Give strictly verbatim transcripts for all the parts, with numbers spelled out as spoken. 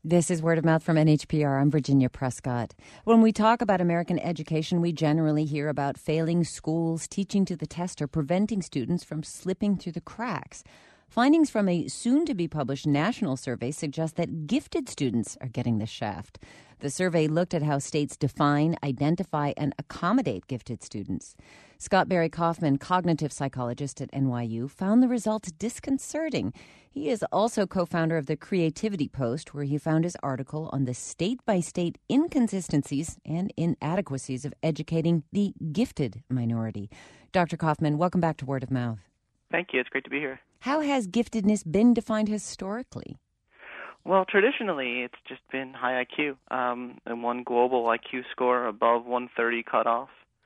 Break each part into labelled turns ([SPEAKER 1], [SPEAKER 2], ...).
[SPEAKER 1] This is Word of Mouth from N H P R. I'm Virginia Prescott. When we talk about American education, we generally hear about failing schools, teaching to the test, or preventing students from slipping through the cracks. Findings from a soon-to-be-published national survey suggest that gifted students are getting the shaft. The survey looked at how states define, identify, and accommodate gifted students. Scott Barry Kaufman, cognitive psychologist at N Y U, found the results disconcerting. He is also co-founder of the Creativity Post, where he found his article on the state-by-state inconsistencies and inadequacies of educating the gifted minority. Doctor Kaufman, welcome back to Word of Mouth.
[SPEAKER 2] Thank you. It's great to be here.
[SPEAKER 1] How has giftedness been defined historically?
[SPEAKER 2] Well, traditionally, it's just been high I Q, um, and one global I Q score above one thirty cutoff,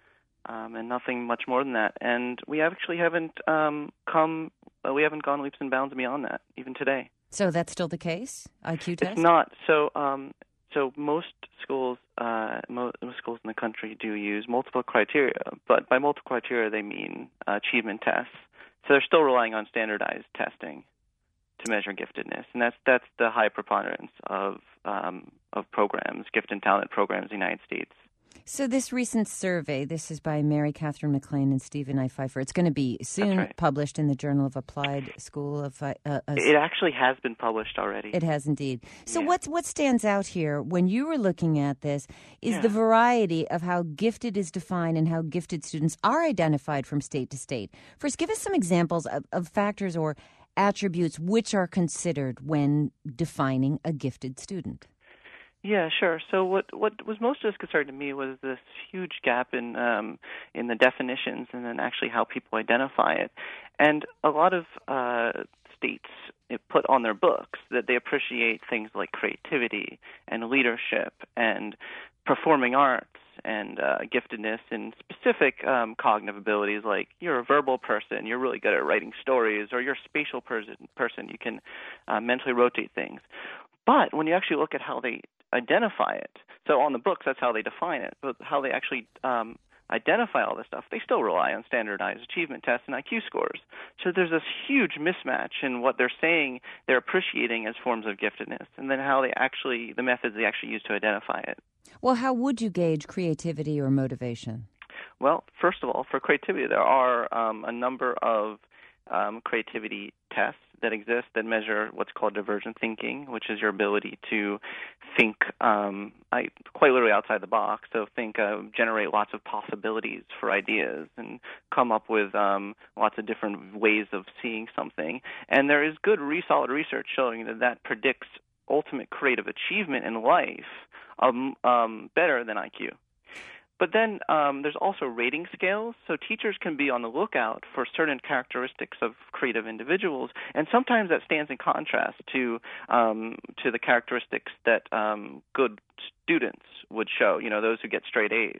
[SPEAKER 2] um, and nothing much more than that. And we actually haven't um, come, uh, we haven't gone leaps and bounds beyond that, even today.
[SPEAKER 1] So that's still the case? I Q test?
[SPEAKER 2] It's not. So, um, so most schools, uh, most schools in the country do use multiple criteria, but by multiple criteria they mean uh, achievement tests. So they're still relying on standardized testing to measure giftedness, and that's that's the high preponderance of um, of programs, gift and talent programs in the United States.
[SPEAKER 1] So this recent survey, this is by Mary Catherine McLean and Stephen I. Pfeiffer. It's going to be soon
[SPEAKER 2] right.
[SPEAKER 1] published in the Journal of Applied School of. Uh, uh,
[SPEAKER 2] it actually has been published already.
[SPEAKER 1] It has indeed. So
[SPEAKER 2] yeah.
[SPEAKER 1] what's what stands out here when you were looking at this is
[SPEAKER 2] yeah.
[SPEAKER 1] the variety of how gifted is defined and how gifted students are identified from state to state. First, give us some examples of, of factors or attributes which are considered when defining a gifted student.
[SPEAKER 2] Yeah, sure. So what what was most disconcerting to me was this huge gap in um, in the definitions and then actually how people identify it. And a lot of uh, states put on their books that they appreciate things like creativity and leadership and performing arts and uh, giftedness in specific um, cognitive abilities, like you're a verbal person, you're really good at writing stories, or you're a spatial person, person you can uh, mentally rotate things. But when you actually look at how they identify it, so on the books that's how they define it, but how they actually um, identify all this stuff, they still rely on standardized achievement tests and I Q scores. So there's this huge mismatch in what they're saying they're appreciating as forms of giftedness, and then how they actually, the methods they actually use to identify it.
[SPEAKER 1] Well, how would you gauge creativity or motivation?
[SPEAKER 2] Well, first of all, for creativity, there are um, a number of um, creativity tests that exist that measure what's called divergent thinking, which is your ability to think um, I, quite literally outside the box. So think, uh, generate lots of possibilities for ideas and come up with um, lots of different ways of seeing something. And there is good, re- solid research showing that that predicts ultimate creative achievement in life um, um, better than I Q. But then um, there's also rating scales, so teachers can be on the lookout for certain characteristics of creative individuals, and sometimes that stands in contrast to um, to the characteristics that um, good students would show, you know, those who get straight A's.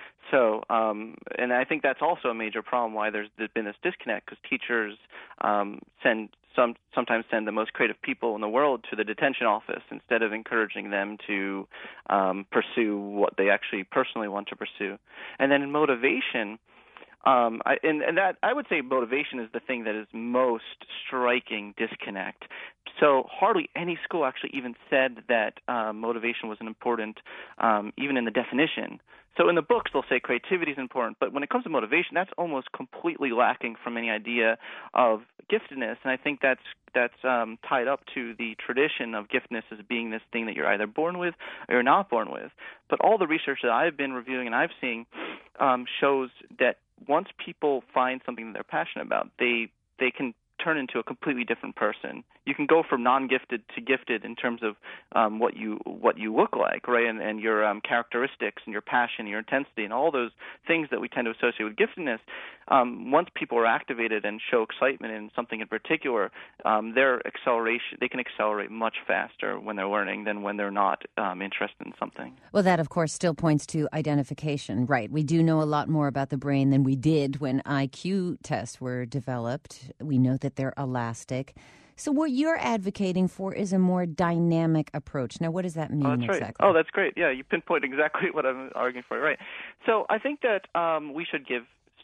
[SPEAKER 2] So, um, and I think that's also a major problem why there's, there's been this disconnect, because teachers um, send some sometimes send the most creative people in the world to the detention office instead of encouraging them to um, pursue what they actually personally want to pursue. And then in motivation, um, I, and, and that I would say motivation is the thing that is most striking disconnect. So hardly any school actually even said that uh, motivation was an important, um, even in the definition. So in the books, they'll say creativity is important, but when it comes to motivation, that's almost completely lacking from any idea of giftedness. And I think that's that's um, tied up to the tradition of giftedness as being this thing that you're either born with or you're not born with. But all the research that I've been reviewing and I've seen um, shows that once people find something that they're passionate about, they they can turn into a completely different person. You can go from non-gifted to gifted in terms of um, what you what you look like, right, and, and your um, characteristics and your passion, your intensity, and all those things that we tend to associate with giftedness. Um, once people are activated and show excitement in something in particular, um, their acceleration they can accelerate much faster when they're learning than when they're not um, interested in something.
[SPEAKER 1] Well, that of course still points to identification, right? We do know a lot more about the brain than we did when I Q tests were developed. We know that they're elastic. So what you're advocating for is a more dynamic approach. Now, what does that mean
[SPEAKER 2] oh, that's right.
[SPEAKER 1] exactly?
[SPEAKER 2] Oh, that's great. Yeah, you pinpoint exactly what I'm arguing for. Right. So I think that um, we should give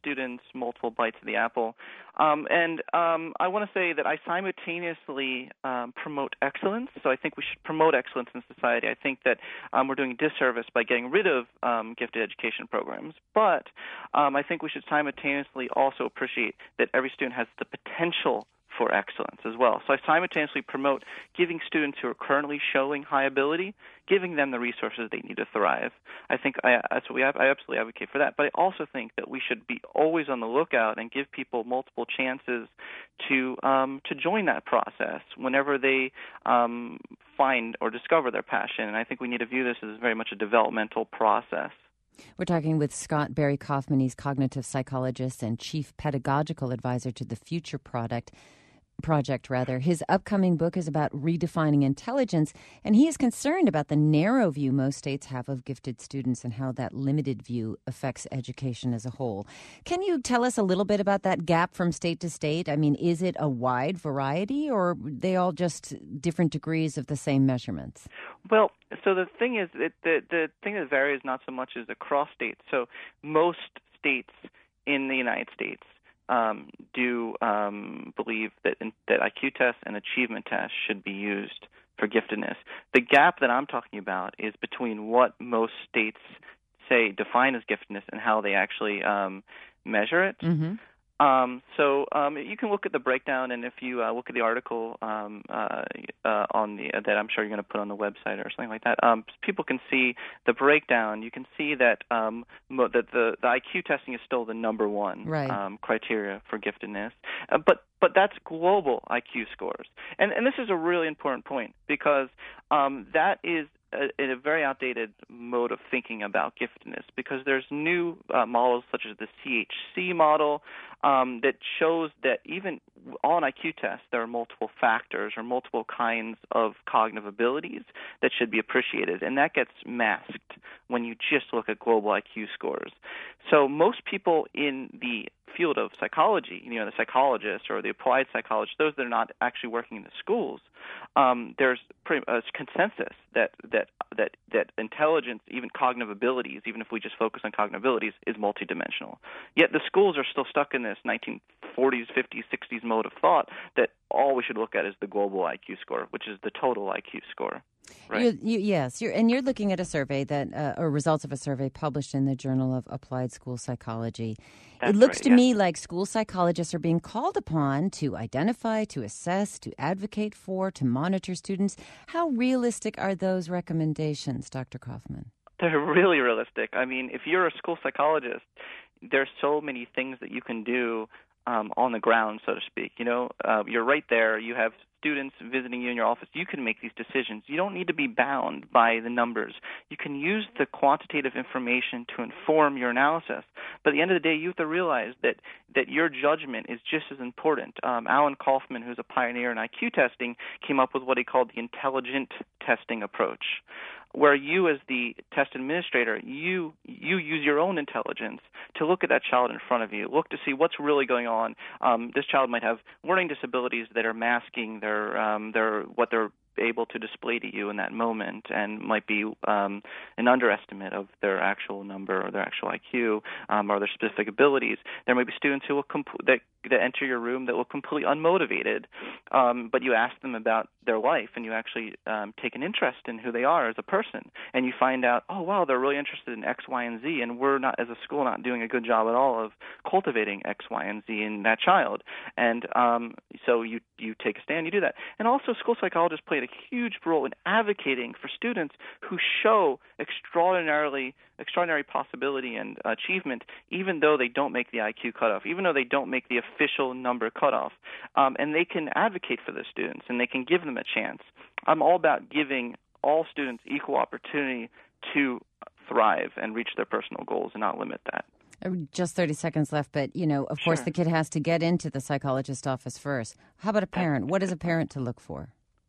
[SPEAKER 2] students multiple bites of the apple. Um, and um, I want to say that I simultaneously um, promote excellence. So I think we should promote excellence in society. I think that um, we're doing a disservice by getting rid of um, gifted education programs. But um, I think we should simultaneously also appreciate that every student has the potential for excellence as well. So I simultaneously promote giving students who are currently showing high ability, giving them the resources they need to thrive. I think I, that's what we have, I absolutely advocate for that. But I also think that we should be always on the lookout and give people multiple chances to um, to join that process whenever they um, find or discover their passion. And I think we need to view this as very much a developmental process.
[SPEAKER 1] We're talking with Scott Barry Kaufman. He's cognitive psychologist and chief pedagogical advisor to the Future Product. Project, rather. His upcoming book is about redefining intelligence, and he is concerned about the narrow view most states have of gifted students and how that limited view affects education as a whole. Can you tell us a little bit about that gap from state to state? I mean, is it a wide variety, or are they all just different degrees of the same measurements?
[SPEAKER 2] Well, so the thing is, it, the, the thing that varies not so much is across states. So most states in the United States Um, do um, believe that in, that I Q tests and achievement tests should be used for giftedness. The gap that I'm talking about is between what most states say define as giftedness and how they actually um, measure it.
[SPEAKER 1] Mm-hmm.
[SPEAKER 2] Um, so um, you can look at the breakdown, and if you uh, look at the article um, uh, uh, on the uh, that I'm sure you're going to put on the website or something like that, um, people can see the breakdown. You can see that um, mo- that the, the I Q testing is still the number one
[SPEAKER 1] right.
[SPEAKER 2] um, criteria for giftedness, uh, but but that's global I Q scores, and and this is a really important point because um, that is a, a very outdated mode of thinking about giftedness, because there's new uh, models such as the C H C model um, that shows that even on I Q tests there are multiple factors or multiple kinds of cognitive abilities that should be appreciated, and that gets masked when you just look at global I Q scores. So most people in the field of psychology, you know, the psychologists or the applied psychologists, those that are not actually working in the schools, um, there's pretty, a consensus that that that that intelligence, even cognitive abilities, even if we just focus on cognitive abilities, is multidimensional. Yet the schools are still stuck in this nineteen forties, fifties, sixties mode of thought that all we should look at is the global I Q score, which is the total I Q score. Right.
[SPEAKER 1] You, you, yes, you're, and you're looking at a survey that, uh, or results of a survey published in the Journal of Applied School Psychology.
[SPEAKER 2] That's
[SPEAKER 1] it looks
[SPEAKER 2] right,
[SPEAKER 1] to
[SPEAKER 2] yeah.
[SPEAKER 1] me like school psychologists are being called upon to identify, to assess, to advocate for, to monitor students. How realistic are those recommendations, Doctor Kaufman?
[SPEAKER 2] They're really realistic. I mean, if you're a school psychologist, there's so many things that you can do um, on the ground, so to speak. You know, uh, you're right there. You have students visiting you in your office. You can make these decisions. You don't need to be bound by the numbers. You can use the quantitative information to inform your analysis. But at the end of the day, you have to realize that that your judgment is just as important. Um, Alan Kaufman, who's a pioneer in I Q testing, came up with what he called the intelligent testing approach, where you as the test administrator, you you use your own intelligence to look at that child in front of you, look to see what's really going on. Um, this child might have learning disabilities that are masking their um, their what they're able to display to you in that moment, and might be um, an underestimate of their actual number or their actual I Q um, or their specific abilities. There may be students who will comp- that, that enter your room that will completely unmotivated, um, but you ask them about their life and you actually um, take an interest in who they are as a person, and you find out, oh wow, they're really interested in X, Y, and Z, and we're not, as a school, not doing a good job at all of cultivating X, Y, and Z in that child. And um, so you you take a stand, you do that. And also, school psychologists played a huge role in advocating for students who show extraordinarily extraordinary possibility and achievement, even though they don't make the I Q cutoff, even though they don't make the official number cutoff. Um, and they can advocate for those students, and they can give them a chance. I'm all about giving all students equal opportunity to thrive and reach their personal goals and not limit that.
[SPEAKER 1] Just thirty seconds left, but, you know, of course,
[SPEAKER 2] Sure.
[SPEAKER 1] the kid has to get into the psychologist's office first. How about a parent? What is a parent to look for?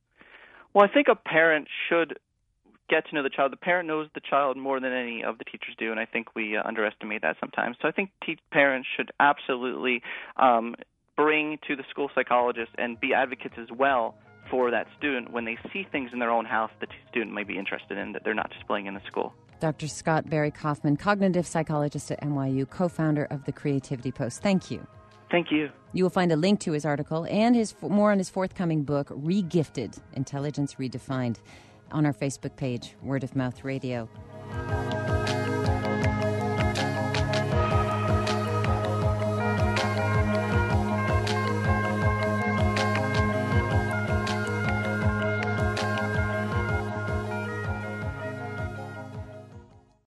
[SPEAKER 2] Well, I think a parent should get to know the child. The parent knows the child more than any of the teachers do, and I think we uh, underestimate that sometimes. So I think te- parents should absolutely um, bring to the school psychologist and be advocates as well for that student when they see things in their own house that the student might be interested in that they're not displaying in the school.
[SPEAKER 1] Doctor Scott Barry Kaufman, cognitive psychologist at N Y U, co-founder of the Creativity Post. Thank you.
[SPEAKER 2] Thank you.
[SPEAKER 1] You will find a link to his article and his more on his forthcoming book, Regifted, Intelligence Redefined, on our Facebook page, Word of Mouth Radio.